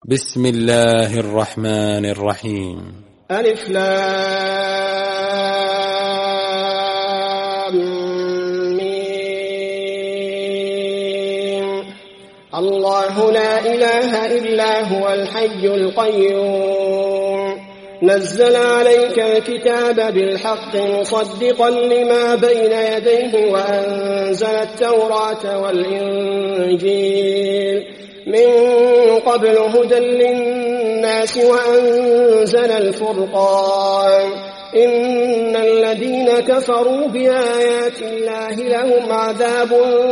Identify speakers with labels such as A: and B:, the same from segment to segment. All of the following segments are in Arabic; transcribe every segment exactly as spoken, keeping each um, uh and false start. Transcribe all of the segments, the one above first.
A: بسم الله الرحمن الرحيم.
B: ألف لام ميم. الله لا إله إلا هو الحي القيوم نزل عليك الكتاب بالحق مصدقا لما بين يديه وأنزل التوراة والإنجيل من قبل هدى للناس وأنزل الفرقان إن الذين كفروا بآيات الله لهم عذاب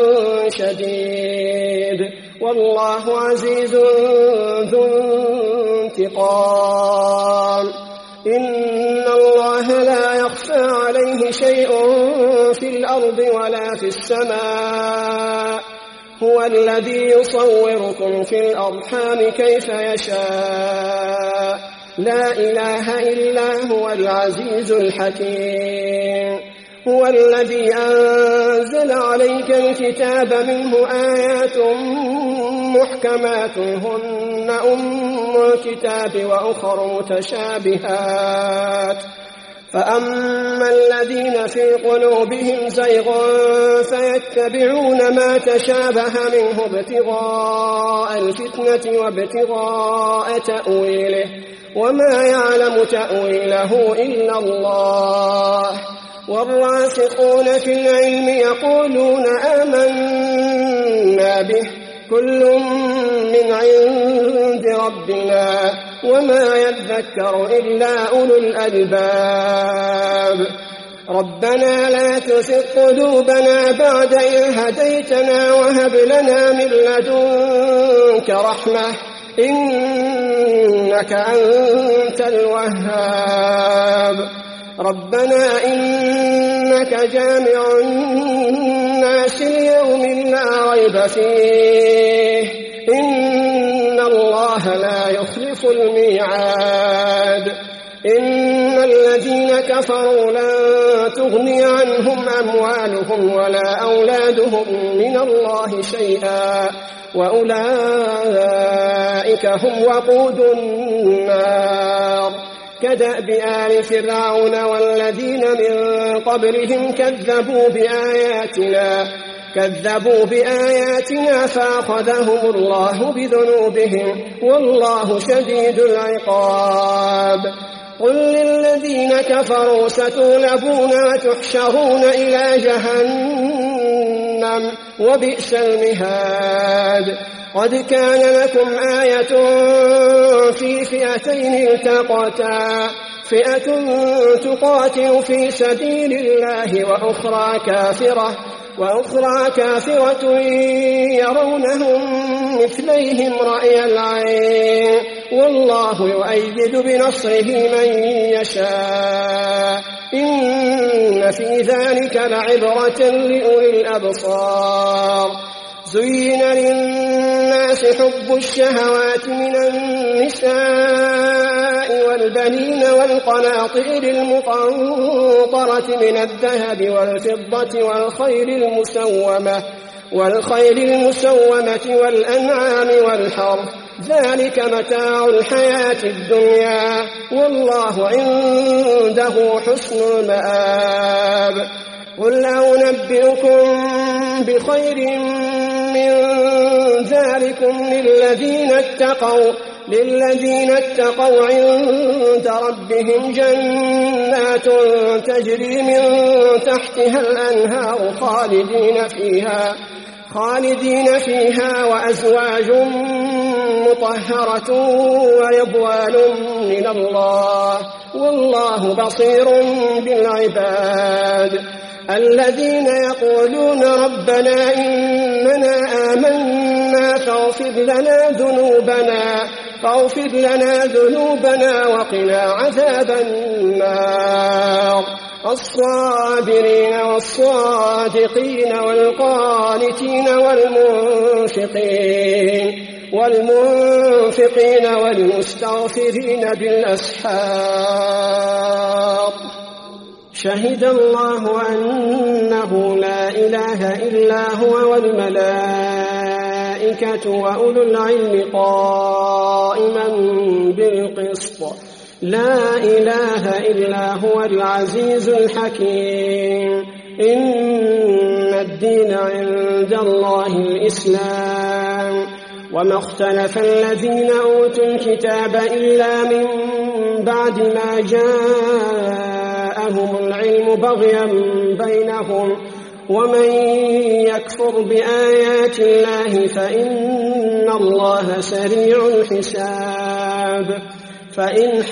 B: شديد والله عزيز ذو انتقام. إن الله لا يخفى عليه شيء في الأرض ولا في السماء هو الذي يصوركم في الأرحام كيف يشاء لا إله إلا هو العزيز الحكيم. هو الذي أنزل عليك الكتاب منه آيات محكمات هن أم الكتاب وأخر متشابهات فأما الذين في قلوبهم زيغ فيتبعون ما تشابه منه ابتغاء الفتنة وابتغاء تأويله وما يعلم تأويله إلا الله. والراسخون في العلم يقولون آمنا به كل من عند ربنا وما يذكر إلا أولو الألباب. ربنا لا تزغ قلوبنا بعد إذ هديتنا وهب لنا من لدنك رحمة إنك أنت الوهاب. ربنا إنك جامع الناس ليوم لا ريب فيه إن الله لا يخلف الميعاد. إن الذين كفروا لن تغني عنهم أموالهم ولا أولادهم من الله شيئا وأولئك هم وقود النار. كدأب آل فرعون والذين من قبلهم كذبوا بآياتنا كذبوا بآياتنا فأخذهم الله بذنوبهم والله شديد العقاب. قل للذين كفروا ستغلبون وتحشرون إلى جهنم وبئس المهاد. قد كان لكم آية في فئتين التقتا فئة تقاتل في سبيل الله وأخرى كافرة وأخرى كافرة يرونهم مثليهم رأي العين والله يؤيد بنصره من يشاء إن في ذلك لعبرة لأولي الأبصار. زين للناس حب الشهوات من النساء والبنين والقناطير المقنطرة من الذهب والفضة والخيل المسومة والخيل المسومة والأنعام والحرث ذلك متاع الحياة الدنيا والله عنده حسن المآب. قل أنبئكم بخير من ذلكم للذين اتقوا للذين اتقوا عند ربهم جنات تجري من تحتها الأنهار خالدين فيها خالدين فيها وأزواج مطهرة ورضوان من الله والله بصير بالعباد. الذين يقولون ربنا إننا آمنا فاغفر لنا ذنوبنا فاغفر لنا ذنوبنا وقنا عذاب النار. الصابرين والصادقين والقانتين والمنفقين والمنفقين والمستغفرين بالأسحار. شهد الله أنه لا إله إلا هو والملائكة والملائكة وأولو العلم قائما بالقسط لا إله إلا هو العزيز الحكيم إن الدين عند الله الإسلام وما اختلف الذين أوتوا الكتاب إلا من بعد ما جاءهم العلم بغيا بينهم ومن يكفر بآيات الله فإن الله سريع الحساب فإن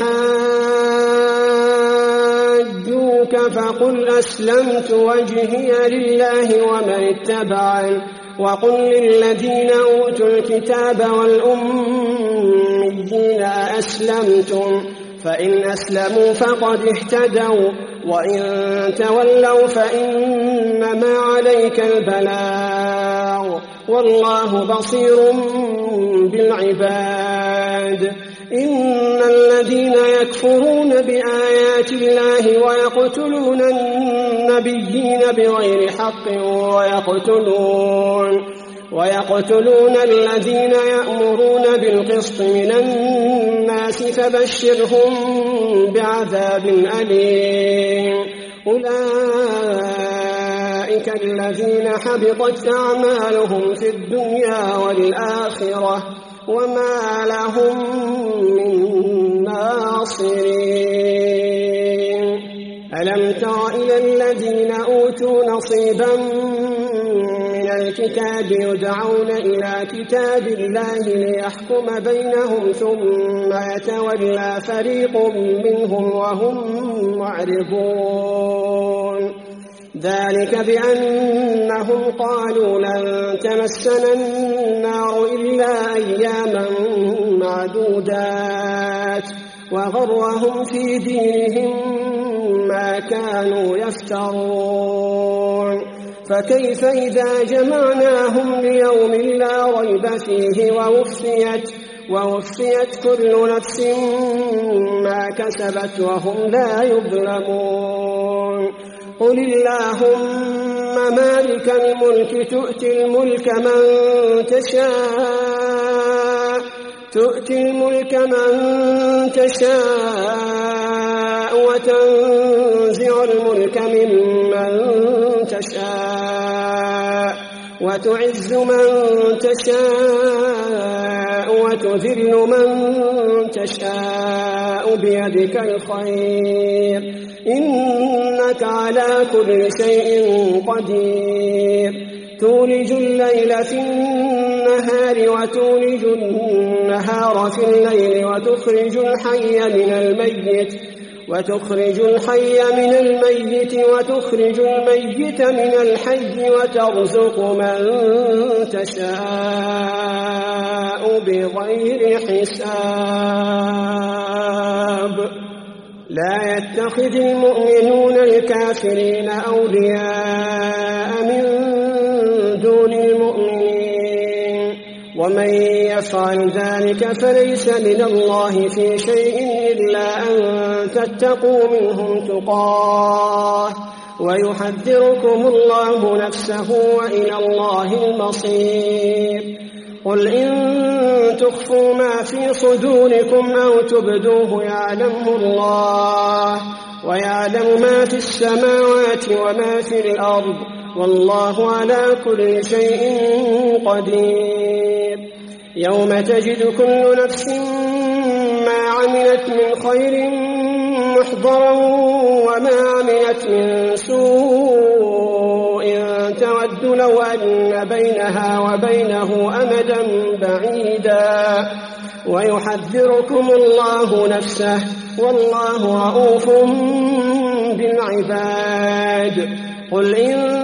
B: حاجوك فقل أسلمت وجهي لله ومن اتبعني وقل للذين أوتوا الكتاب والأميين أأسلمتم فإن أسلموا فقد اهتدوا وإن تولوا فإنما عليك البلاغ والله بصير بالعباد إن الذين يكفرون بآيات الله ويقتلون النبيين بغير حق ويقتلون ويقتلون الذين يأمرون بالقسط من الناس فبشرهم بعذاب أليم أولئك الذين حبطت أعمالهم في الدنيا والآخرة وما لهم من ناصرين ألم تر إلى الذين أوتوا نصيبا من الكتاب يدعون إلى كتاب الله ليحكم بينهم ثم يتولى فريق منهم وهم معرضون ذلك بأنهم قالوا لن تمسنا النار إلا أياما معدودات وغرهم في دينهم ما كانوا يفترون فكيف إذا جمعناهم ليوم لا ريب فيه ووفيت, ووفيت كل نفس ما كسبت وهم لا يظلمون قل اللهم مالك الملك تؤتي الملك من تشاء تؤتي الملك من تشاء وتنزع الملك ممن تشاء وتعز من تشاء وتذل من تشاء بيدك الخير إنك على كل شيء قدير تولج الليل في النهار وتولج النهار في الليل وتخرج الحي من الميت وتخرج الحي من الميت وتخرج الميت من الحي وترزق من تشاء بغير حساب لا يتخذ المؤمنون الكافرين أولياء من دون المؤمنين ومن يفعل ذلك فليس من الله في شيء إلا أن تتقوا منهم تقاه ويحذركم الله نفسه وإلى الله المصير قل إن تخفوا ما في صدوركم أو تبدوه يعلمه الله ويعلم ما في السماوات وما في الأرض والله على كل شيء قدير يوم تجد كل نفس ما عملت من خير محضرا وما عملت من سوء تود لو أن بينها وبينه أمدا بعيدا ويحذركم الله نفسه والله رؤوف بالعباد قل إن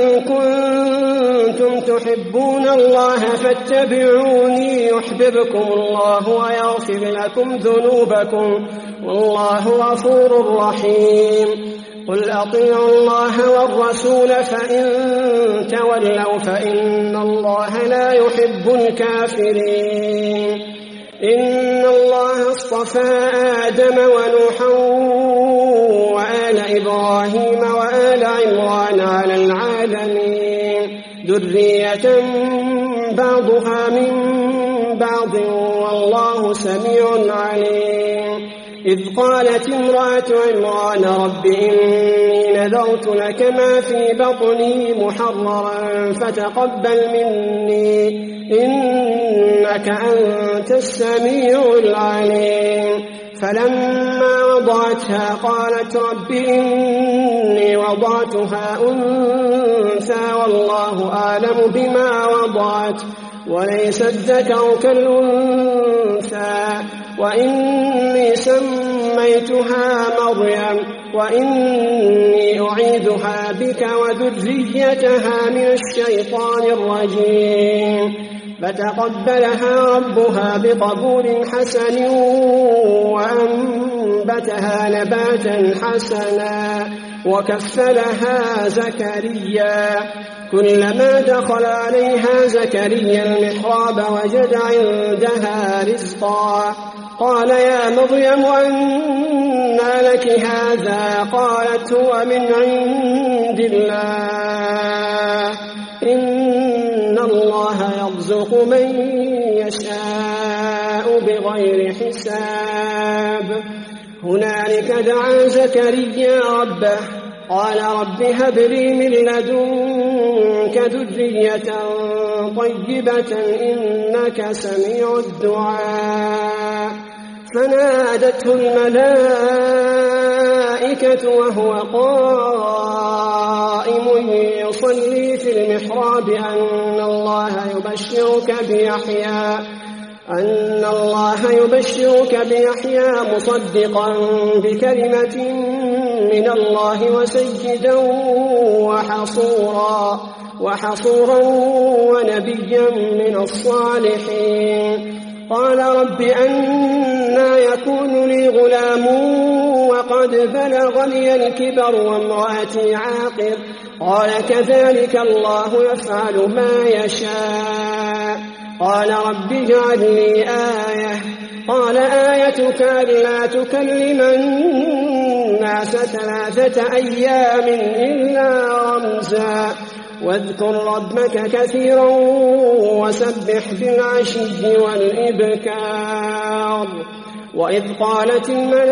B: كنتم تحبون الله فاتبعوني يحببكم الله ويغفر لكم ذنوبكم والله غفور رحيم قل أطيعوا الله والرسول فإن تولوا فإن الله لا يحب الكافرين إن الله اصطفى آدم ونوحا وآل إبراهيم وآل عمران على العالمين ذرية بعضها من بعض والله سميع عليم. إذ قالت امرأة عمران رب إني نذرت لك ما في بطني محررا فتقبل مني إنك أنت السميع العليم. فلما وضعتها قالت رب إني وضعتها أنثى والله أعلم بما وضعت وليس الذكر كالأنثى وإني سميتها مريم وإني أعيذها بك وذريتها من الشيطان الرجيم. فتقبلها ربها بقبول حسن وأنبتها نباتا حسنا وكفلها زكريا. كلما دخل عليها زكريا المحراب وجد عندها رزقا قال يا مريم أنى لك هذا؟ قالت هو من عند الله إن الله يرزق من يشاء بغير حساب. هنالك دعا زكريا ربه قال رب هب لي من لدنك ذرية طيبة إنك سميع الدعاء. فنادته الملائكة وهو قائم يصلي في المحراب أن الله يبشرك بيحيى أن الله يبشرك بيحيى مصدقا بكلمة من الله وسيدا وحصورا وحصورا ونبيا من الصالحين. قال رب أنى يكون لي غلام وقد بلغني الكبر وامرأتي عاقر؟ قال كذلك الله يفعل ما يشاء. قال رب اجعل لي آية. قال آيتك ألا تكلم الناس ثلاثة أيام إلا رمزا واذكر ربك كثيرا وسبح بالعشي والإبكار. وإذ قالت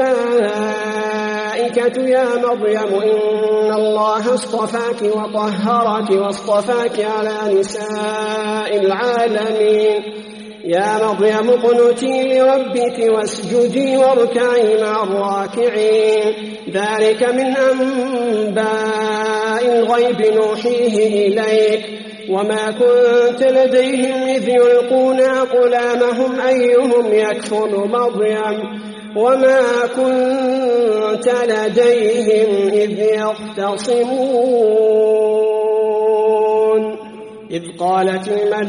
B: الملائكة يا مريم إن الله اصطفاك وطهرك واصطفاك على نساء العالمين. يا مريم اقنتي لربك واسجدي واركعي مع الراكعين. ذلك من أنباء الغيب نوحيه إليك وما كنت لديهم إذ يلقون أقلامهم أيهم يكفل مريم وما كنت لديهم إذ يختصمون. إذ قالت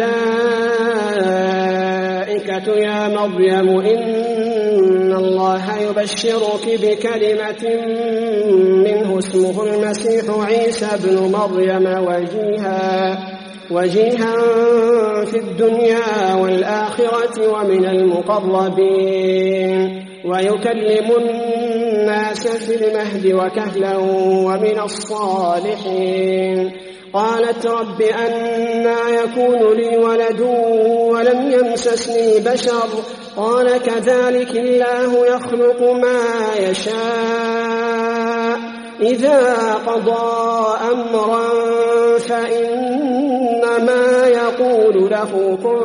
B: الملائكة يا مريم إن الله يبشرك بكلمة منه اسمه المسيح عيسى ابن مريم وجيها وجيها في الدنيا والآخرة ومن المقربين ويكلم الناس في المهد وكهلا ومن الصالحين. قالت رب أنى يكون لي ولد ولم يمسسني بشر؟ قال كذلك الله يخلق ما يشاء إذا قضى أمرا فإنما يقول له كن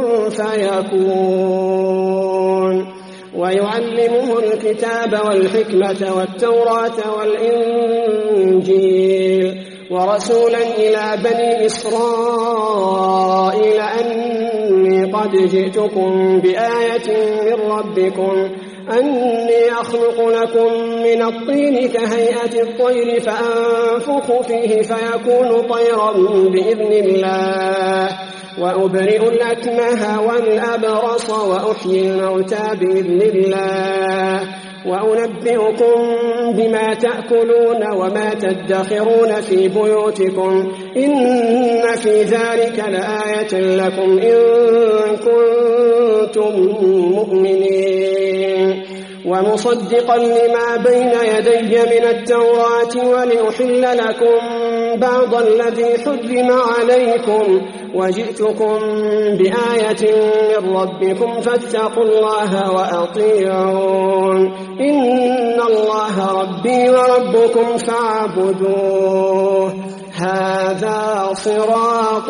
B: فيكون. ويعلمه الكتاب والحكمة والتوراة والإنجيل ورسولا إلى بني إسرائيل أني قد جئتكم بآية من ربكم أني أخلق لكم من الطين كهيئة الطير فأنفخ فيه فيكون طيرا بإذن الله وأبرئ الأكمه والأبرص وأحيي الموتى بإذن الله وأنبئكم بما تأكلون وما تدخرون في بيوتكم إن في ذلك لآية لكم إن كنتم مؤمنين. ومصدقا لما بين يدي من التوراة ولأحل لكم بعض الذي حرم عليكم وجئتكم بآية من ربكم فاتقوا الله وأطيعون إن الله ربي وربكم فاعبدوه هذا صراط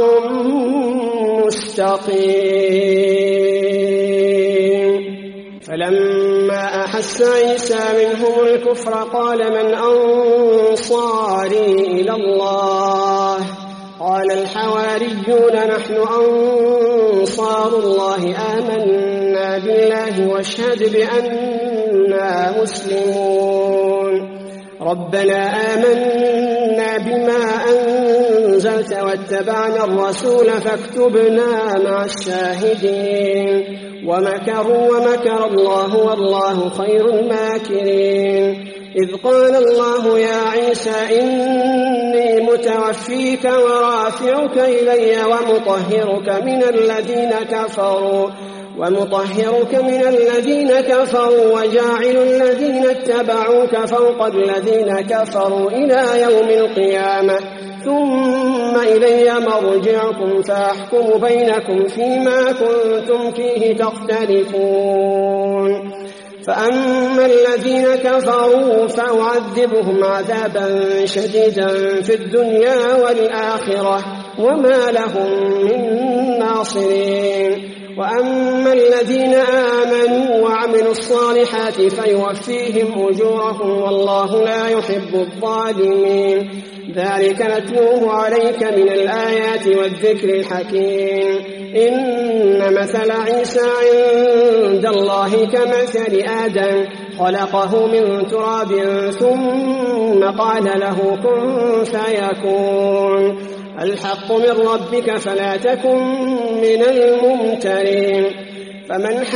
B: مستقيم. فلما أحس عيسى منهم الكفر قال من أنصاري إلى الله قال الحواريون نحن أنصار الله آمنا بالله واشهد بأننا مسلمون. ربنا آمنا بما أنزلت واتبعنا الرسول فاكتبنا مع الشاهدين. ومكروا ومكر الله والله خير الماكرين. إذ قال الله يا عيسى إني متوفيك ورافعك إلي ومطهرك من الذين كفروا ومطهرك من الذين كفروا وجاعل الذين اتبعوك فوق الذين كفروا إلى يوم القيامة ثم إلي مرجعكم فأحكم بينكم فيما كنتم فيه تختلفون. فأما الذين كفروا فأعذبهم عذابا شديدا في الدنيا والآخرة وما لهم من ناصرين. وأما الذين آمنوا وعملوا الصالحات فيوفيهم أجورهم والله لا يحب الظالمين. ذلك نتلوه عليك من الآيات والذكر الحكيم. إن مثل عيسى عند الله كمثل آدم خلقه من تراب ثم قال له كن فيكون. الحق من ربك فلا تكن من الممترين. فمن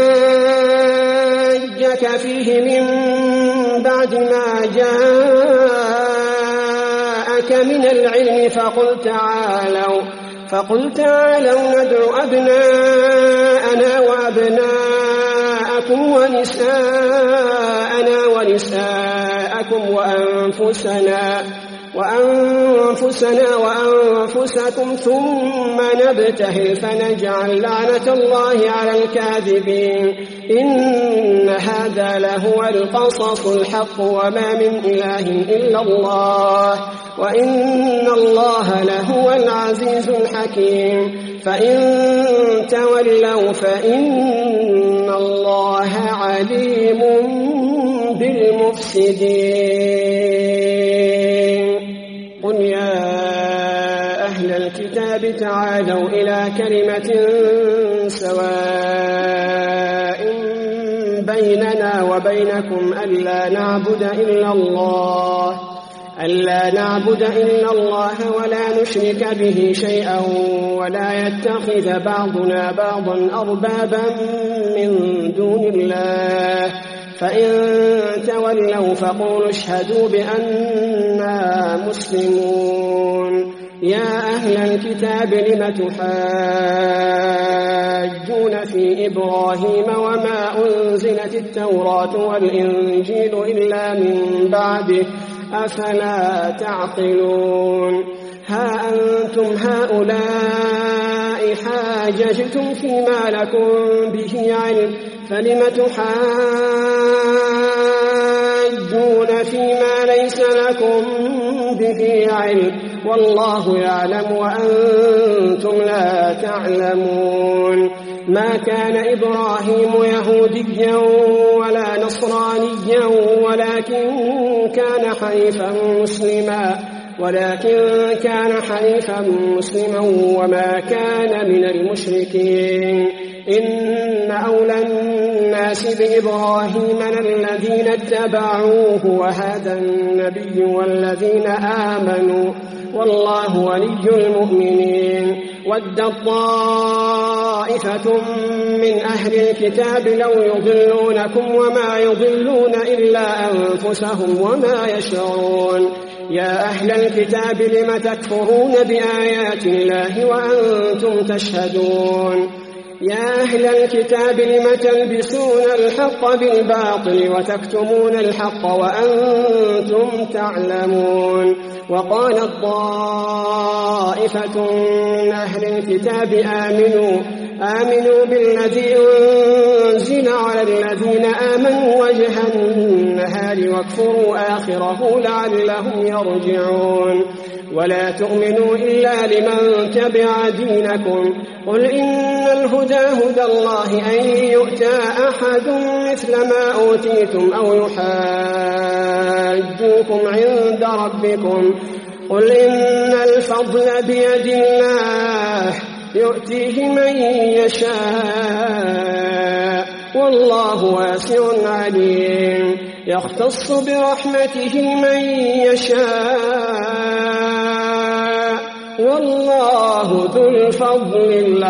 B: حاجك فيه من بعد ما جاءك من العلم فقل تعالوا فقل تعالوا ندع أبناءنا وأبناءكم ونساءنا ونساءكم وأنفسنا وأنفسنا وأنفسكم ثم نبتهل فنجعل لعنة الله على الكاذبين. إن هذا لهو القصص الحق وما من إله إلا الله وإن الله لهو العزيز الحكيم. فإن تولوا فإن الله عليم بالمفسدين. قل يا أهل الكتاب تعالوا إلى كلمة سواء بيننا وبينكم ألا نعبد إلا الله ألا نعبد إلا الله ولا نشرك به شيئا ولا يتخذ بعضنا بعضا أربابا من دون الله. فإن تولوا فقولوا اشهدوا بأننا مسلمون. يا أهل الكتاب لم تحاجون في إبراهيم وما أنزلت التوراة والإنجيل إلا من بعده أفلا تعقلون. ها أنتم هؤلاء حاججتم فيما لكم به علم فلم تحاجون فيما ليس لكم به علم والله يعلم وأنتم لا تعلمون. ما كان إبراهيم يهوديا ولا نصرانيا ولكن كان حنيفا مسلما ولكن كان حنيفا مسلما وما كان من المشركين. إن أولى الناس بإبراهيم الذين اتبعوه وهذا النبي والذين آمنوا والله ولي المؤمنين. ودت طائفة من أهل الكتاب لو يضلونكم وما يضلون إلا أنفسهم وما يشعرون. يا أهل الكتاب لم تكفرون بآيات الله وأنتم تشهدون. يا أهل الكتاب لم تلبسون الحق بالباطل وتكتمون الحق وأنتم تعلمون وقالت طائفة من أهل الكتاب آمنوا آمنوا بالذي أنزل على الذين آمنوا وجه النهار واكفروا آخره لعلهم يرجعون ولا تؤمنوا إلا لمن تبع دينكم قل إن الهدى هدى الله أن يؤتى أحد مثل ما أوتيتم أو يحاجوكم عند ربكم قل إن الفضل بيد الله يؤتيه من يشاء والله واسع عليم يختص برحمته من يشاء والله ذو الفضل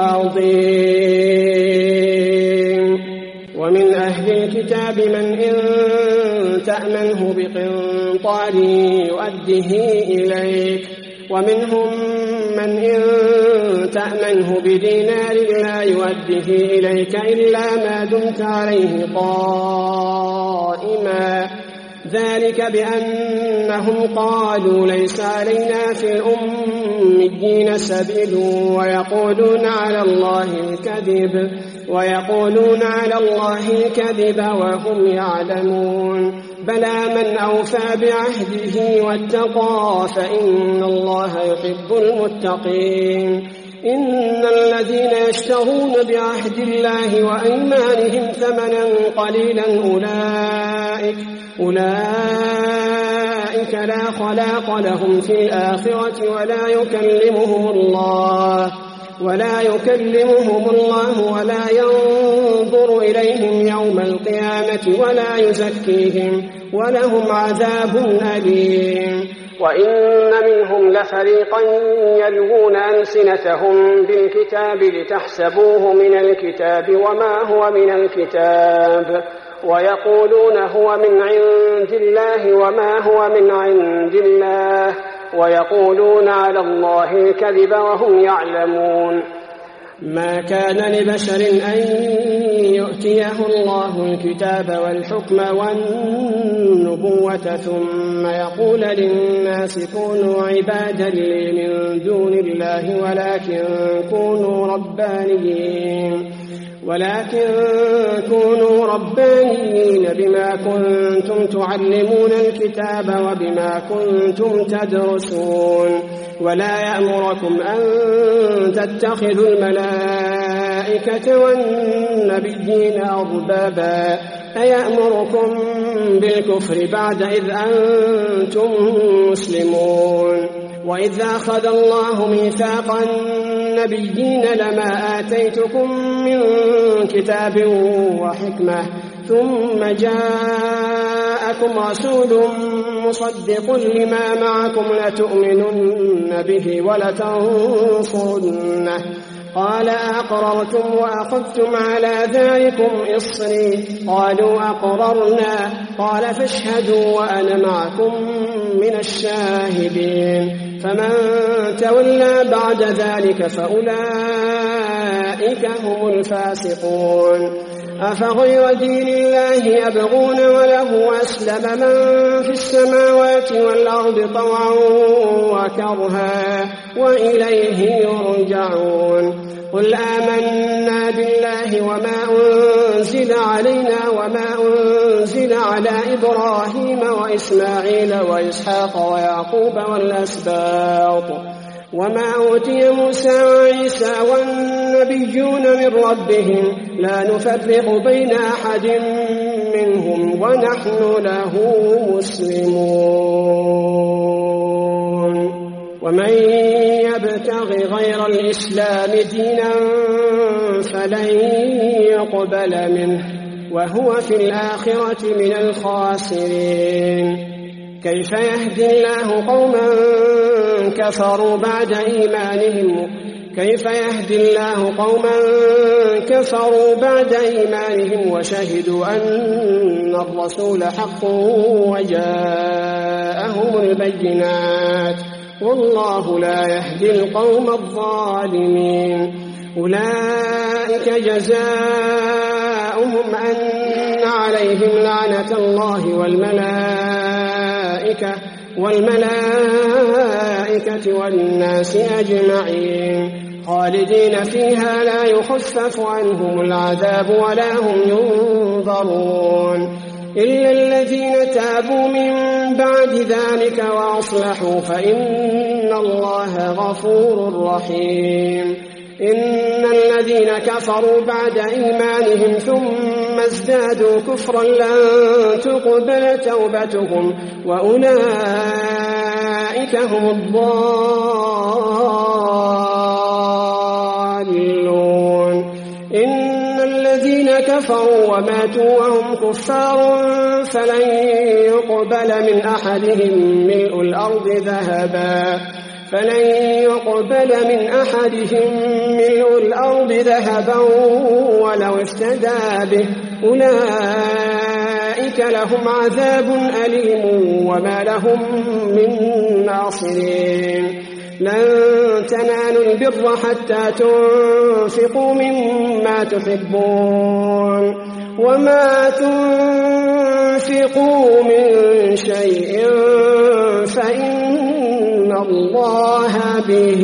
B: العظيم ومن أهل الكتاب من إن تأمنه بقنطار يؤده إليك ومنهم من إن تأمنه بدينار لا يؤده إليك إلا ما دمت عليه قائما ذلك بأنهم قالوا ليس علينا في الأميين سبيل ويقولون على الله الكذب ويقولون على الله الكذب وهم يعلمون بلى من أوفى بعهده واتقى فإن الله يحب المتقين إن الذين يشترون بعهد الله وأيمانهم ثمنا قليلا أولئك أولئك لا خلاق لهم في الآخرة ولا يكلمهم الله ولا يكلمهم الله ولا ينظر إليهم يوم القيامة ولا يزكيهم ولهم عذاب أليم وإن منهم لفريقا يلوون ألسنتهم بالكتاب لتحسبوه من الكتاب وما هو من الكتاب ويقولون هو من عند الله وما هو من عند الله ويقولون على الله الكذب وهم يعلمون ما كان لبشر أن يؤتيه الله الكتاب والحكم والنبوة ثم يقول للناس كونوا عبادا لي من دون الله ولكن كونوا ربانيين ولكن كونوا ربانيين بما كنتم تعلمون الكتاب وبما كنتم تدرسون ولا يأمركم أن تتخذوا الملائكة والنبيين أربابا أيأمركم بالكفر بعد إذ أنتم مسلمون وإذ أخذ الله ميثاق النبيين لما آتيتكم من كتاب وحكمة ثم جاءكم رسول مصدق لما معكم لتؤمنن به ولتنصرنه قال أقررتم وأخذتم على ذلكم إصري قالوا أقررنا قال فاشهدوا وأنا معكم من الشاهدين فمن تولى بعد ذلك فأولئك هم الفاسقون أفغير دين الله يبغون وله أسلم من في السماوات والأرض طوعا وكرها وإليه يرجعون قل آمنا بالله وما أنزل علينا وما أنزل على إبراهيم وإسماعيل وإسحاق ويعقوب والأسباط وما أوتي موسى وعيسى والنبيون من ربهم لا نفرق بين أحد منهم ونحن له مسلمون ومن يبتغ غير الإسلام دينا فلن يقبل منه وهو في الآخرة من الخاسرين كيف يهدي الله قوما كفروا بعد إيمانهم كيف يهدي الله قوما كفروا بعد إيمانهم وشهدوا أن الرسول حق وجاءهم البينات والله لا يهدي القوم الظالمين أولئك جزاؤهم أن عليهم لعنة الله والملائكة والملائكة والناس أجمعين خالدين فيها لا يخفف عنهم العذاب ولا هم ينظرون إلا الذين تابوا من بعد ذلك وأصلحوا فإن الله غفور رحيم إن الذين كفروا بعد إيمانهم ثم ازدادوا كفرا لن تقبل توبتهم وأولئك هم الضالون إن الذين كفروا وماتوا وهم كفار فلن يقبل من أحدهم ملء الأرض ذهبا فلن يقبل من أحدهم ملء الأرض ذهبا ولو افتدى به أولئك لهم عذاب أليم وما لهم من ناصرين لن تنالوا البر حتى تنفقوا مما تحبون وما تنفقوا من شيء فإن الله به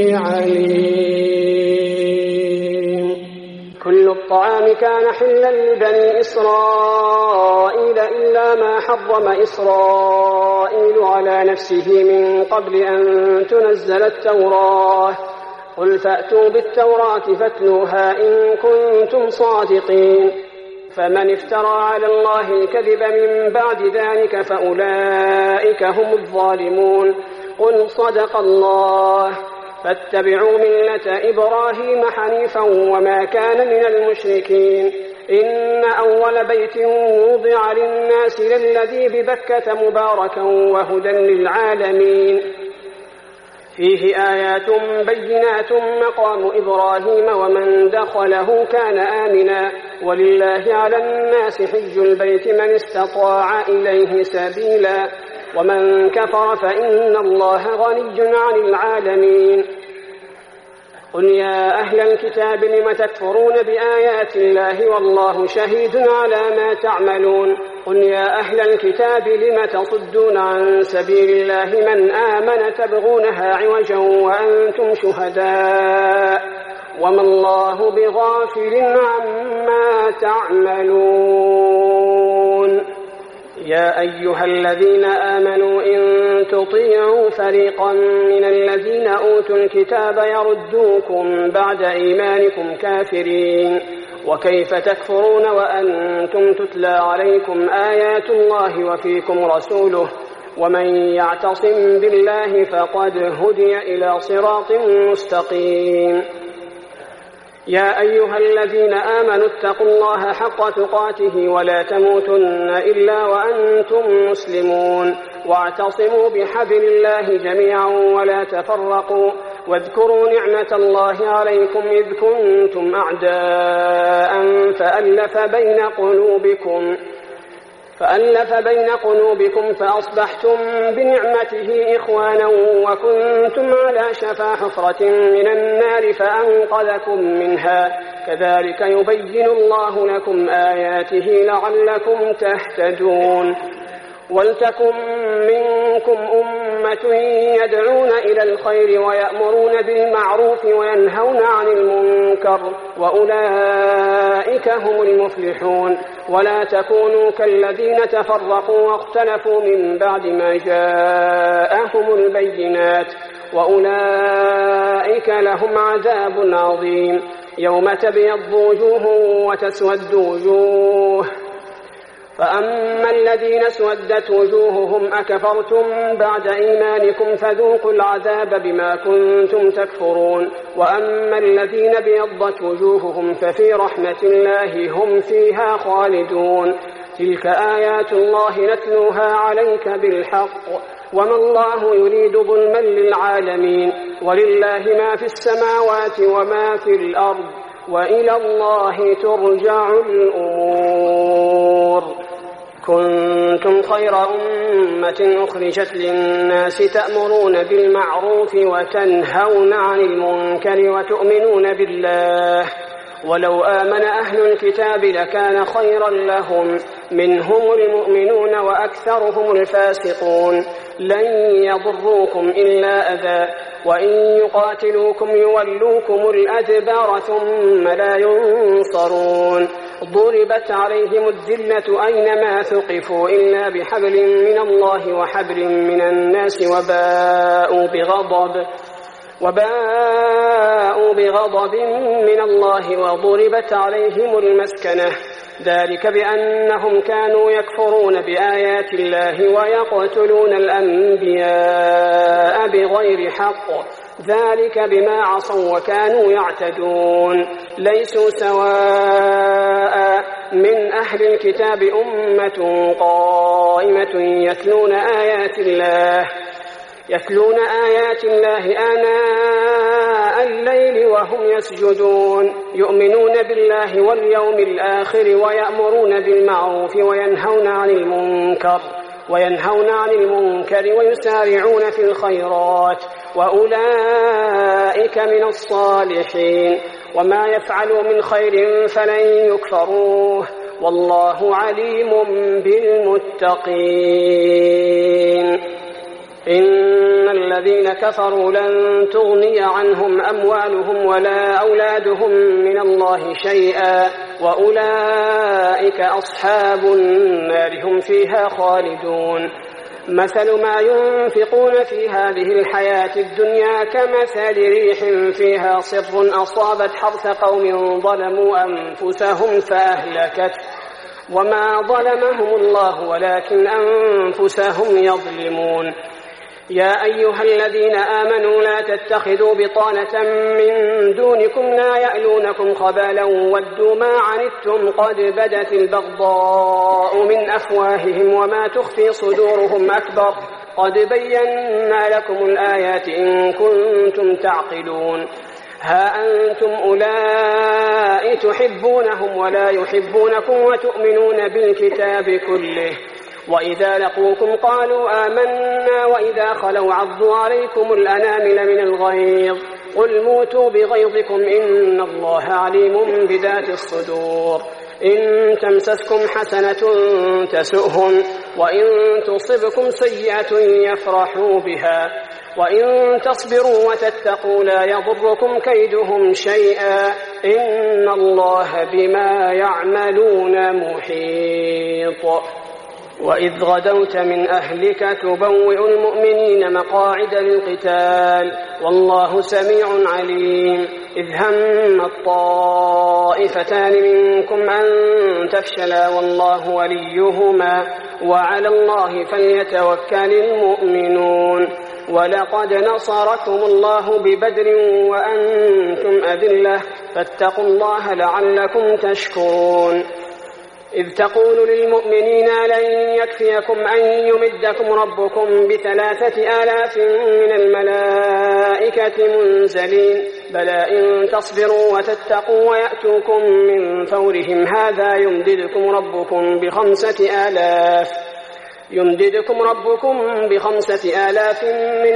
B: عليم كل الطعام كان حلا لبني إسرائيل إلا ما حرم إسرائيل على نفسه من قبل أن تنزل التوراة قل فأتوا بالتوراة فاتلوها إن كنتم صادقين فمن افترى على الله الكذب من بعد ذلك فأولئك هم الظالمون قل صدق الله فاتبعوا ملة إبراهيم حنيفا وما كان من المشركين إن أول بيت وضع للناس للذي ببكة مباركا وهدى للعالمين فيه آيات بينات مقام إبراهيم ومن دخله كان آمنا ولله على الناس حج البيت من استطاع إليه سبيلا ومن كفر فإن الله غني عن العالمين قل يا أهل الكتاب لم تكفرون بآيات الله والله شهيد على ما تعملون قل يا أهل الكتاب لم تصدون عن سبيل الله من آمن تبغونها عوجا وأنتم شهداء وما الله بغافل عما تعملون يا أيها الذين آمنوا إن تطيعوا فريقا من الذين أوتوا الكتاب يردوكم بعد إيمانكم كافرين وكيف تكفرون وأنتم تتلى عليكم آيات الله وفيكم رسوله ومن يعتصم بالله فقد هدي إلى صراط مستقيم يا أيها الذين آمنوا اتقوا الله حق تقاته ولا تموتن إلا وأنتم مسلمون واعتصموا بحبل الله جميعا ولا تفرقوا واذكروا نعمة الله عليكم إذ كنتم أعداء فألف بين قلوبكم فألف بين قلوبكم فأصبحتم بنعمته إخوانا وكنتم على شفا حفرة من النار فأنقذكم منها كذلك يبين الله لكم آياته لعلكم تهتدون ولتكن منكم أمة يدعون إلى الخير ويأمرون بالمعروف وينهون عن المنكر وأولئك هم المفلحون ولا تكونوا كالذين تفرقوا واختلفوا من بعد ما جاءهم البينات وأولئك لهم عذاب عظيم يوم تبيض وجوه وتسود وجوه فأما الذين اسودت وجوههم أكفرتم بعد إيمانكم فذوقوا العذاب بما كنتم تكفرون وأما الذين ابيضت وجوههم ففي رحمة الله هم فيها خالدون تلك آيات الله نتلوها عليك بالحق وما الله يريد ظلما للعالمين ولله ما في السماوات وما في الأرض وإلى الله ترجع الأمور كنتم خير أمة أمة أخرجت للناس تأمرون بالمعروف وتنهون عن المنكر وتؤمنون بالله ولو آمن أهل الكتاب لكان خيرا لهم منهم المؤمنون وأكثرهم الفاسقون لن يضروكم إلا أذى وإن يقاتلوكم يولوكم الأدبار ثم لا ينصرون ضربت عليهم الذلة أينما ثقفوا إلا بحبل من الله وحبل من الناس وباءوا بغضب وباءوا بغضب من الله وضربت عليهم المسكنة ذلك بأنهم كانوا يكفرون بآيات الله ويقتلون الأنبياء بغير حق ذلك بما عصوا وكانوا يعتدون ليسوا سواء من أهل الكتاب أمة قائمة يتلون آيات الله يتلون آيات الله آناء الليل وهم يسجدون يؤمنون بالله واليوم الآخر ويأمرون بالمعروف وينهون عن المنكر وينهون عن المنكر ويسارعون في الخيرات وأولئك من الصالحين وما يفعلوا من خير فلن يكفروه والله عليم بالمتقين إن الذين كفروا لن تغني عنهم أموالهم ولا أولادهم من الله شيئا وأولئك أصحاب النار هم فيها خالدون مثل ما ينفقون في هذه الحياة الدنيا كمثل ريح فيها صر أصابت حرث قوم ظلموا أنفسهم فأهلكت وما ظلمهم الله ولكن أنفسهم يظلمون يا أيها الذين آمنوا لا تتخذوا بطانة من دونكم لا يألونكم خبالا ودوا ما عنتم قد بدت البغضاء من أفواههم وما تخفي صدورهم أكبر قد بينا لكم الآيات إن كنتم تعقلون ها أنتم أولئك تحبونهم ولا يحبونكم وتؤمنون بالكتاب كله وإذا لقوكم قالوا آمنا وإذا خلوا عضوا عليكم الأنامل من الغيظ قل موتوا بغيظكم إن الله عليم بذات الصدور إن تمسسكم حسنة تسؤهم وإن تصبكم سيئة يفرحوا بها وإن تصبروا وتتقوا لا يضركم كيدهم شيئا إن الله بما يعملون محيط وإذ غدوت من أهلك تبوئ المؤمنين مقاعد للقتال والله سميع عليم إذ هم الطائفتان منكم أن تفشلا والله وليهما وعلى الله فليتوكل المؤمنون ولقد نصركم الله ببدر وأنتم أذلة فاتقوا الله لعلكم تشكرون إذ تقول للمؤمنين لن يكفيكم أن يمدكم ربكم بثلاثة آلاف من الملائكة منزلين بلى إن تصبروا وتتقوا ويأتوكم من فورهم هذا يمددكم ربكم بخمسة آلاف يمددكم ربكم بخمسة آلاف من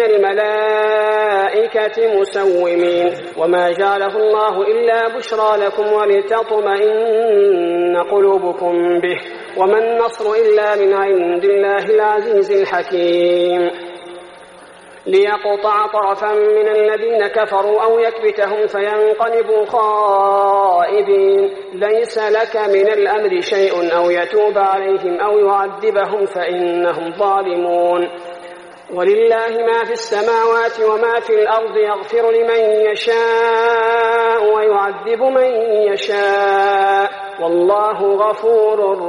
B: الملائكة مسومين وما جعله الله إلا بشرى لكم ولتطمئن قلوبكم به وما النصر إلا من عند الله العزيز الحكيم ليقطع طرفا من الذين كفروا أو يكبتهم فينقلبوا خائبين ليس لك من الأمر شيء أو يتوب عليهم أو يعذبهم فإنهم ظالمون ولله ما في السماوات وما في الأرض يغفر لمن يشاء ويعذب من يشاء والله غفور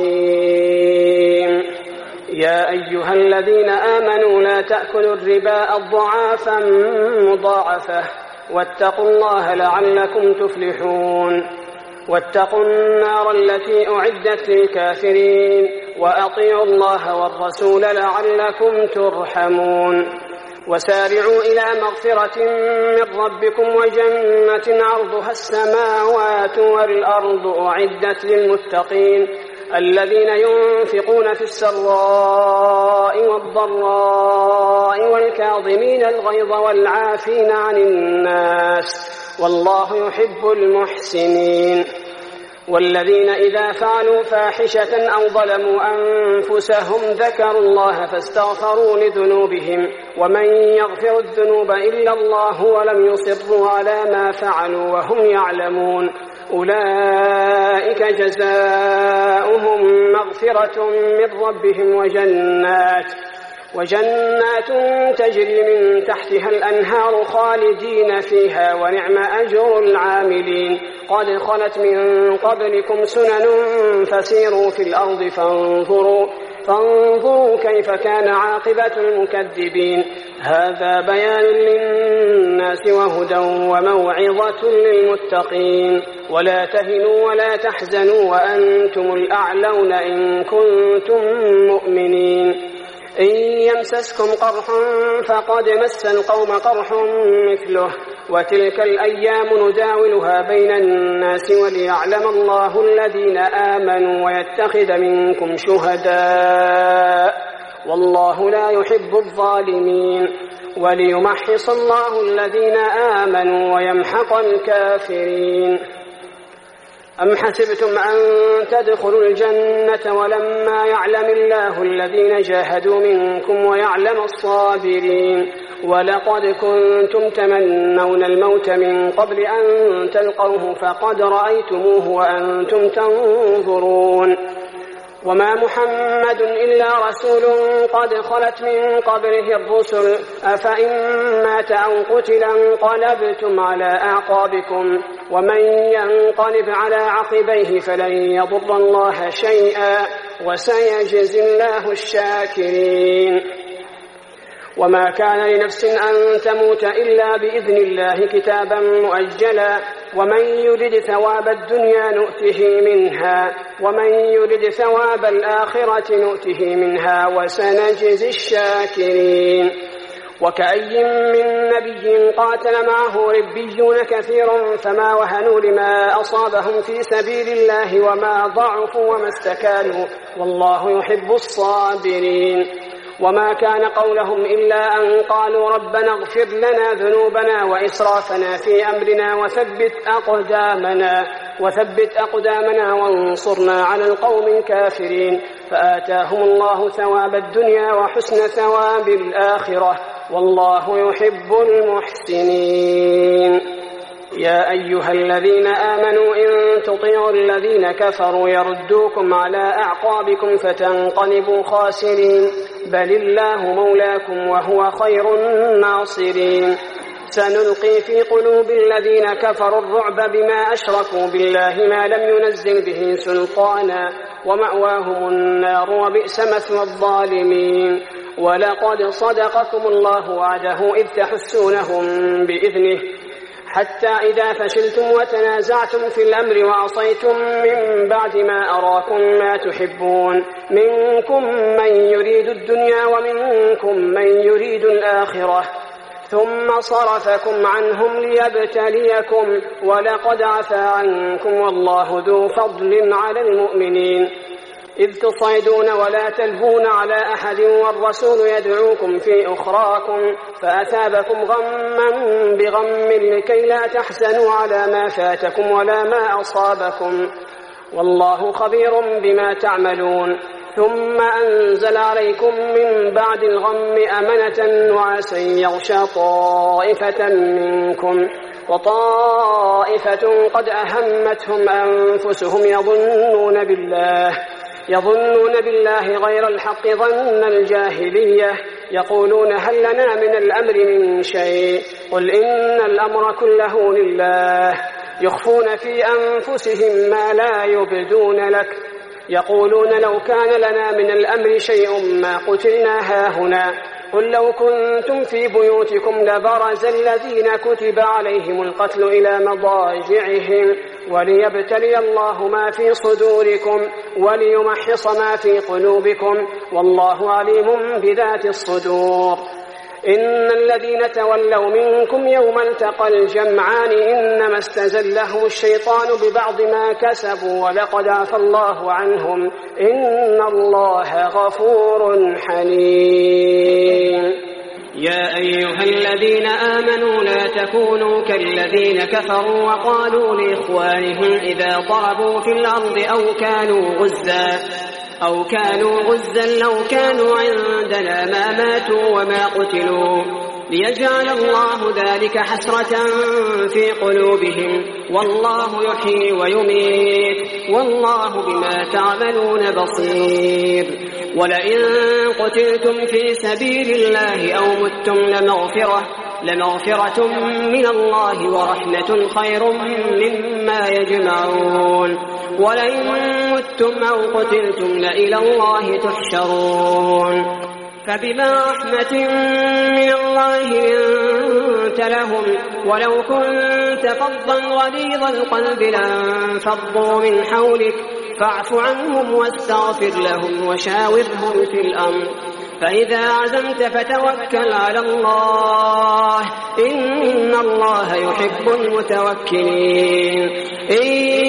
B: رحيم يا أيها الذين آمنوا لا تأكلوا الربا أضعافا مضاعفة واتقوا الله لعلكم تفلحون واتقوا النار التي أعدت للكافرين وأطيعوا الله والرسول لعلكم ترحمون وسارعوا إلى مغفرة من ربكم وجنة عرضها السماوات والأرض أعدت للمتقين الذين ينفقون في السراء والضراء والكاظمين الغيظ والعافين عن الناس والله يحب المحسنين. والذين إذا فعلوا فاحشة أو ظلموا أنفسهم ذكروا الله فاستغفروا لذنوبهم ومن يغفر الذنوب إلا الله ولم يصروا على ما فعلوا وهم يعلمون أولئك جزاؤهم مغفرة من ربهم وجنات وجنات تجري من تحتها الأنهار خالدين فيها ونعم أجر العاملين. قد خلت من قبلكم سنن فسيروا في الأرض فانظروا, فانظروا كيف كان عاقبة المكذبين. هذا بيان للناس وهدى وموعظة للمتقين. ولا تهنوا ولا تحزنوا وأنتم الأعلون إن كنتم مؤمنين. إن يمسسكم قرح فقد مس القوم قرح مثله وتلك الأيام نداولها بين الناس وليعلم الله الذين آمنوا ويتخذ منكم شهداء والله لا يحب الظالمين وليمحص الله الذين آمنوا ويمحق الكافرين. أم حسبتم أن تدخلوا الجنة ولما يعلم الله الذين جاهدوا منكم ويعلم الصابرين ولقد كنتم تمنون الموت من قبل أن تلقوه فقد رأيتموه وأنتم تنظرون وما محمد إلا رسول قد خلت من قبله الرسل أفإن مات أو قتل انقلبتم على أعقابكم ومن ينقلب على عقبيه فلن يضر الله شيئا وسيجزي الله الشاكرين. وما كان لنفس أن تموت إلا بإذن الله كتابا مؤجلا ومن يرد ثواب الدنيا نؤته منها ومن يرد ثواب الآخرة نؤته منها وسنجزي الشاكرين. وكأي من نبي قاتل معه ربيون كثير فما وهنوا لما أصابهم في سبيل الله وما ضعفوا وما استكانوا والله يحب الصابرين. وما كان قولهم إلا أن قالوا ربنا اغفر لنا ذنوبنا وإسرافنا في أمرنا وثبت أقدامنا وثبت أقدامنا وانصرنا على القوم الكافرين فآتاهم الله ثواب الدنيا وحسن ثواب الآخرة والله يحب المحسنين. يا أيها الذين آمنوا إن تطيعوا الذين كفروا يردوكم على أعقابكم فتنقلبوا خاسرين بل الله مولاكم وهو خير الناصرين. سنلقي في قلوب الذين كفروا الرعب بما أشركوا بالله ما لم ينزل به سلطانا ومأواهم النار وبئس مثوى الظالمين. ولقد صدقكم الله وعده إذ تحسونهم بإذنه حتى إذا فشلتم وتنازعتم في الأمر وعصيتم من بعد ما أراكم ما تحبون منكم من يريد الدنيا ومنكم من يريد الآخرة ثم صرفكم عنهم ليبتليكم ولقد عفا عنكم والله ذو فضل على المؤمنين. إذ تصعدون ولا تلهون على أحد والرسول يدعوكم في أخراكم فأثابكم غما بغم لكي لا تحزنوا على ما فاتكم ولا ما أصابكم والله خبير بما تعملون. ثم أنزل عليكم من بعد الغم أمنة نعاسا يغشى طائفة منكم وطائفة قد أهمتهم أنفسهم يظنون بالله يظنون بالله غير الحق ظن الجاهلية يقولون هل لنا من الأمر من شيء قل إن الأمر كله لله يخفون في أنفسهم ما لا يبدون لك يقولون لو كان لنا من الأمر شيء ما قتلنا هاهنا قل لو كنتم في بيوتكم لبرز الذين كتب عليهم القتل إلى مضاجعهم وليبتلي الله ما في صدوركم وليمحص ما في قلوبكم والله عليم بذات الصدور. إن الذين تولوا منكم يوم التقى الجمعان إنما استزلهم الشيطان ببعض ما كسبوا ولقد عفى الله عنهم إن الله غفور حليم. يا أيها الذين آمنوا لا تكونوا كالذين كفروا وقالوا لإخوانهم إذا ضربوا في الأرض أو كانوا غزا أو كانوا غزا لو كانوا عندنا ما ماتوا وما قتلوا ليجعل الله ذلك حسرة في قلوبهم والله يحيي ويميت والله بما تعملون بصير. ولئن قتلتم في سبيل الله أو متم لمغفرة لمغفرة من الله ورحمة خير مما يجمعون. ولئن متم أو قتلتم لإلى الله تحشرون. فبما رحمة من الله لنت لهم ولو كنت فظا غليظ القلب لانفضوا من حولك فاعف عنهم واستغفر لهم وشاورهم في الأمر فإذا عزمت فتوكل على الله إن الله يحب المتوكلين. إن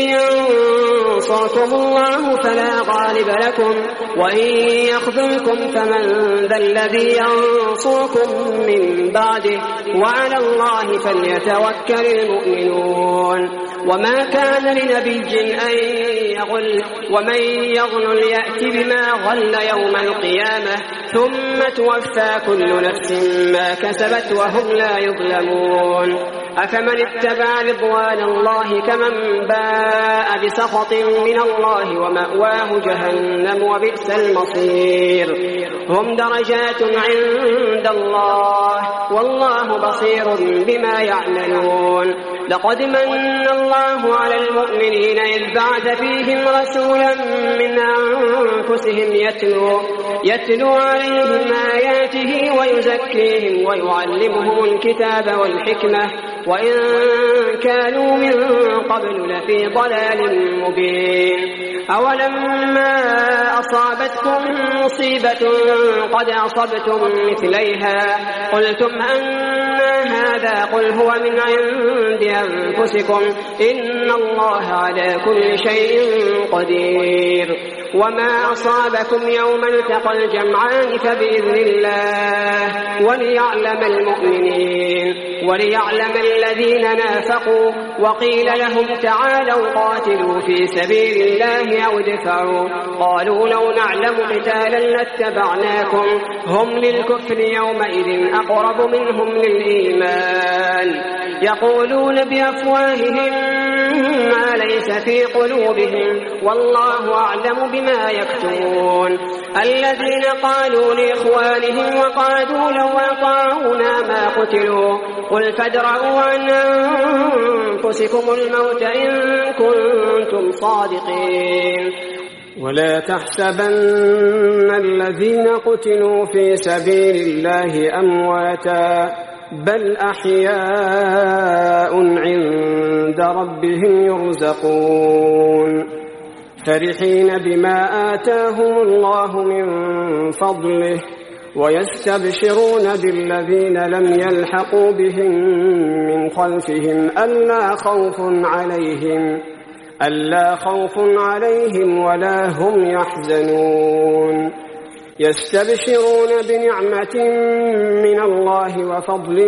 B: ينصركم الله فلا غالب لكم وإن يخذلكم فمن ذا الذي ينصركم من بعده وعلى الله فليتوكل المؤمنون. وما كان لنبي أن يغل ومن يغل يأتي بما غل يوم القيامة ثم توفى كل نفس ما كسبت وهم لا يظلمون. أفمن اتبع رضوان الله كمن باء بسخط من الله ومأواه جهنم وبئس المصير. هم درجات عند الله والله بصير بما يعملون. لقد من الله على المؤمنين إذ بعث فيهم رسولا من أنفسهم يتلو, يتلو عليهم آياته ويزكيهم ويعلمهم الكتاب والحكمة وإن كانوا من قبل لفي ضلال مبين. أولما أصابتكم مصيبة قد أصبتم مثليها قلتم أن هذا قل هو من عند أنفسكم إن الله على كل شيء قدير. وما أصابكم يوم التقى الجمعان فبإذن الله وليعلم المؤمنين وليعلم الذين نافقوا وقيل لهم تعالوا قاتلوا في سبيل الله أو ادفعوا قالوا لو نعلم قتالا لاتبعناكم هم للكفر يومئذ أقرب منهم للإيمان يقولون بأفواههم ما ليس في قلوبهم والله أعلم بما يكتمون. الذين قالوا لإخوانهم وقعدوا لو أطاعونا ما قتلوا قل فادرءوا عن أنفسكم الموت إن كنتم صادقين.
C: ولا تحسبن الذين قتلوا في سبيل الله أمواتا بل أحياء عند ربهم يرزقون فرحين بما آتاهم الله من فضله ويستبشرون بالذين لم يلحقوا بهم من خلفهم ألا خوف عليهم ألا خوف عليهم ولا هم يحزنون يستبشرون بنعمة من الله وفضل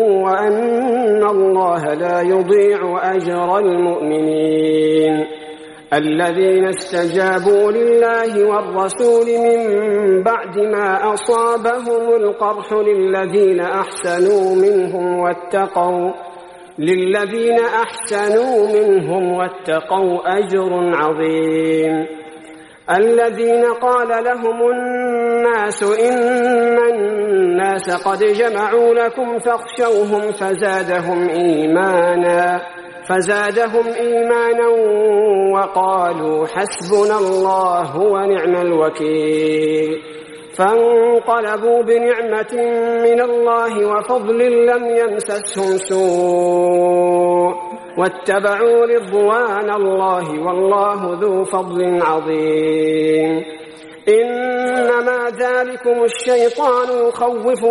C: وأن الله لا يضيع أجر المؤمنين الذين استجابوا لله والرسول من بعد ما أصابهم القرح للذين أحسنوا منهم واتقوا للذين أحسنوا منهم واتقوا أجر عظيم الذين قال لهم الناس إن الناس قد جمعوا لكم فاخشوهم فزادهم إيمانا فزادهم إيمانا وقالوا حسبنا الله ونعم الوكيل فانقلبوا بنعمة من الله وفضل لم يمسسهم سوء واتبعوا رضوان الله والله ذو فضل عظيم إنما ذلكم الشيطان يخوف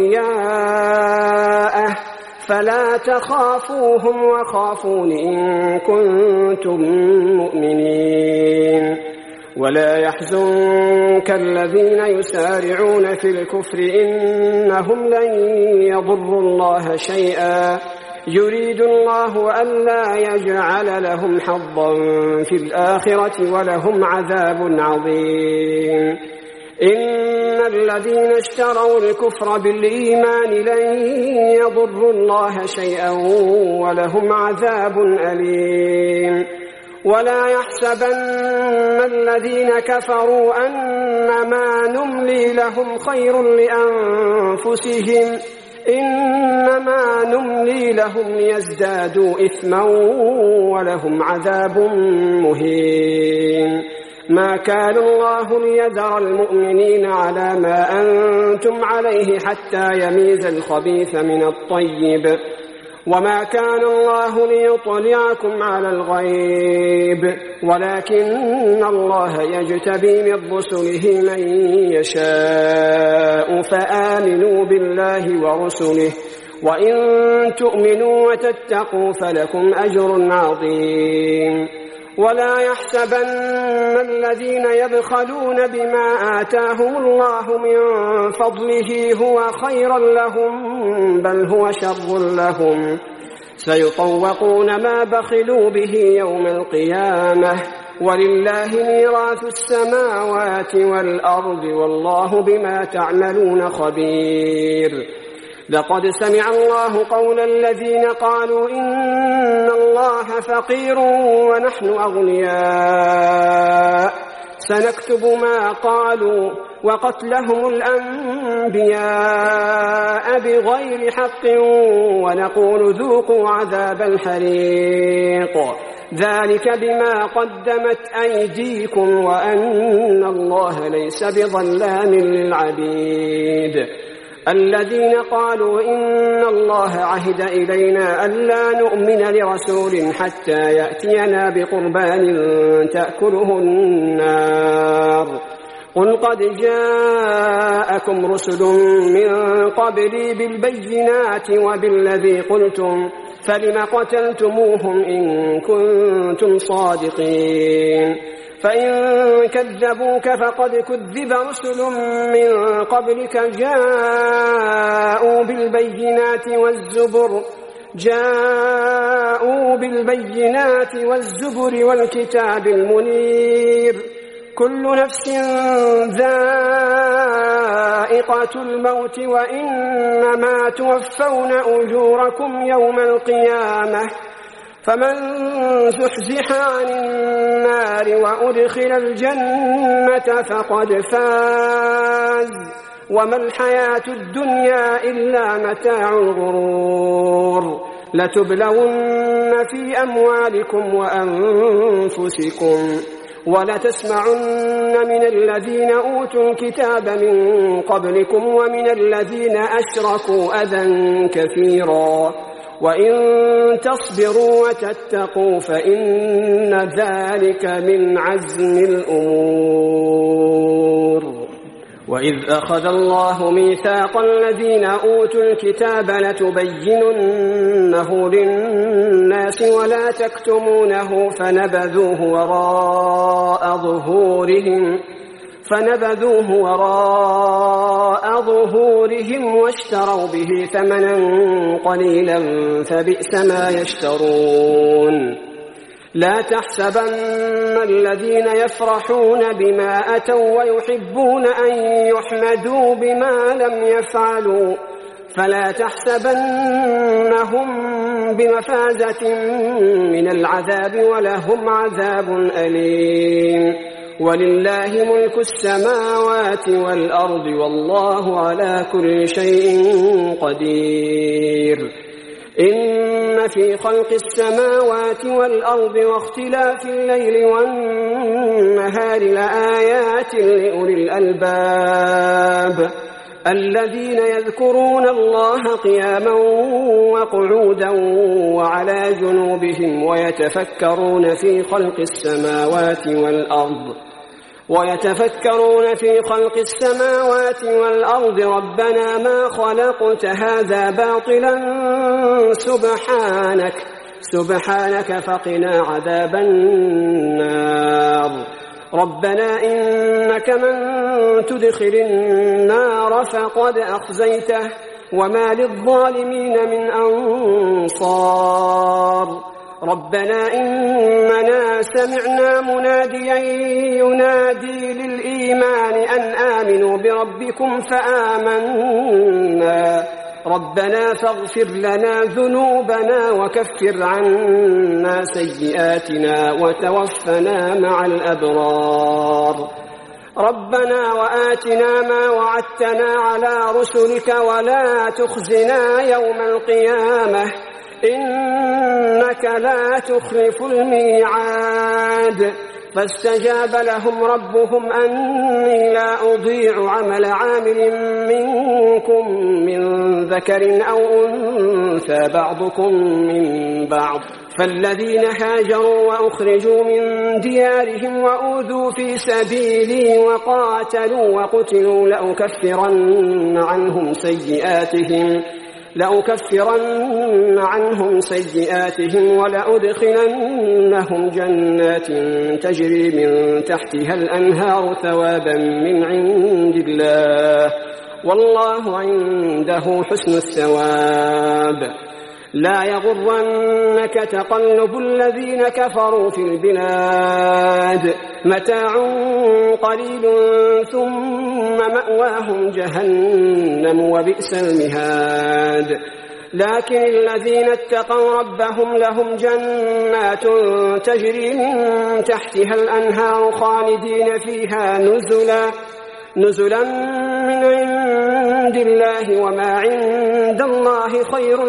C: أولياءه فلا تخافوهم وخافون إن كنتم مؤمنين ولا يحزنك الذين يسارعون في الكفر إنهم لن يضروا الله شيئا يريد الله ألا يجعل لهم حظا في الآخرة ولهم عذاب عظيم إن الذين اشتروا الكفر بالإيمان لن يضروا الله شيئا ولهم عذاب أليم ولا يحسبن الذين كفروا أنما نملي لهم خير لأنفسهم إنما نملي لهم ليزدادوا إثما ولهم عذاب مهين ما كان الله ليذر المؤمنين على ما أنتم عليه حتى يميز الخبيث من الطيب وما كان الله ليطلعكم على الغيب ولكن الله يجتبي من رسله من يشاء فآمنوا بالله ورسله وإن تؤمنوا وتتقوا فلكم أجر عظيم ولا يحسبن الذين يبخلون بما آتاهم الله من فضله هو خيرا لهم بل هو شر لهم سيطوقون ما بخلوا به يوم القيامة ولله ميراث السماوات والأرض والله بما تعملون خبير لقد سمع الله قول الذين قالوا إن الله فقير ونحن أغنياء سنكتب ما قالوا وقتلهم الأنبياء بغير حق ونقول ذوقوا عذاب الحريق ذلك بما قدمت أيديكم وأن الله ليس بظلام للعبيد الذين قالوا إن الله عهد إلينا ألا نؤمن لرسول حتى يأتينا بقربان تأكله النار قل قد جاءكم رسل من قبلي بالبينات وبالذي قلتم فلم قتلتموهم إن كنتم صادقين فإن كذبوك فقد كذب رسل من قبلك جاءوا بالبينات والزبر جاءوا بالبينات والزبر والكتاب المنير كل نفس ذائقة الموت وإنما توفون أجوركم يوم القيامة فمن زحزح عن النار وأدخل الجنة فقد فاز وما الحياة الدنيا إلا متاع الغرور لتبلون في أموالكم وأنفسكم ولتسمعن من الذين أوتوا الكتاب من قبلكم ومن الذين أشركوا أذى كثيرا وإن تصبروا وتتقوا فإن ذلك من عزم الأمور وإذ أخذ الله ميثاق الذين أوتوا الكتاب لتبيننه للناس ولا تكتمونه فنبذوه وراء ظهورهم فنبذوه وراء ظهورهم واشتروا به ثمنا قليلا فبئس ما يشترون لا تحسبن الذين يفرحون بما أتوا ويحبون أن يحمدوا بما لم يفعلوا فلا تحسبنهم بمفازة من العذاب ولهم عذاب أليم ولله ملك السماوات والأرض والله على كل شيء قدير إن في خلق السماوات والأرض واختلاف الليل والنهار لآيات لأولي الألباب الذين يذكرون الله قياما وقعودا وعلى جنوبهم ويتفكرون في خلق السماوات والأرض ويتفكرون في خلق السماوات والأرض ربنا ما خلقت هذا باطلا سبحانك سبحانك فقنا عذاب النار ربنا إنك من تدخل النار فقد أخزيته وما للظالمين من أنصار ربنا إننا سمعنا مناديا ينادي للإيمان أن آمنوا بربكم فآمنا ربنا فاغفر لنا ذنوبنا وكفر عنا سيئاتنا وتوفنا مع الأبرار ربنا وآتنا ما وعدتنا على رسلك ولا تخزنا يوم القيامة إنك لا تخلف الميعاد فاستجاب لهم ربهم أني لا أضيع عمل عامل منكم من ذكر أو أنثى بعضكم من بعض فالذين هاجروا وأخرجوا من ديارهم وأوذوا في سبيلي وقاتلوا وقتلوا لأكفرن عنهم سيئاتهم لأكفرن عنهم سيئاتهم ولأدخلنهم جنات تجري من تحتها الأنهار ثوابا من عند الله والله عنده حسن الثواب لا يغرنك تقلب الذين كفروا في البلاد متاع قليل ثم مأواهم جهنم وبئس المهاد لكن الذين اتقوا ربهم لهم جنات تجري من تحتها الأنهار خالدين فيها نزلا نزلا من عند الله وما عند الله خير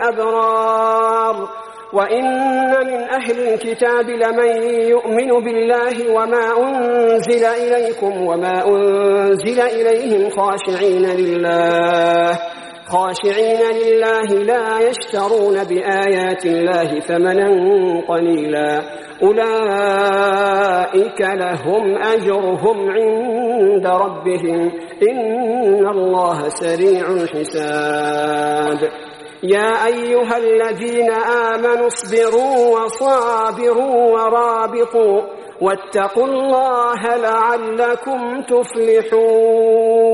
C: للأبرار وإن من أهل الكتاب لمن يؤمن بالله وما أنزل إليكم وما أنزل إليهم خاشعين لله خاشعين لله لا يشترون بآيات الله ثمنا قليلا أولئك لهم أجرهم عند ربهم إن الله سريع الحساب يا أيها الذين آمنوا اصبروا وصابروا ورابطوا واتقوا الله لعلكم تفلحون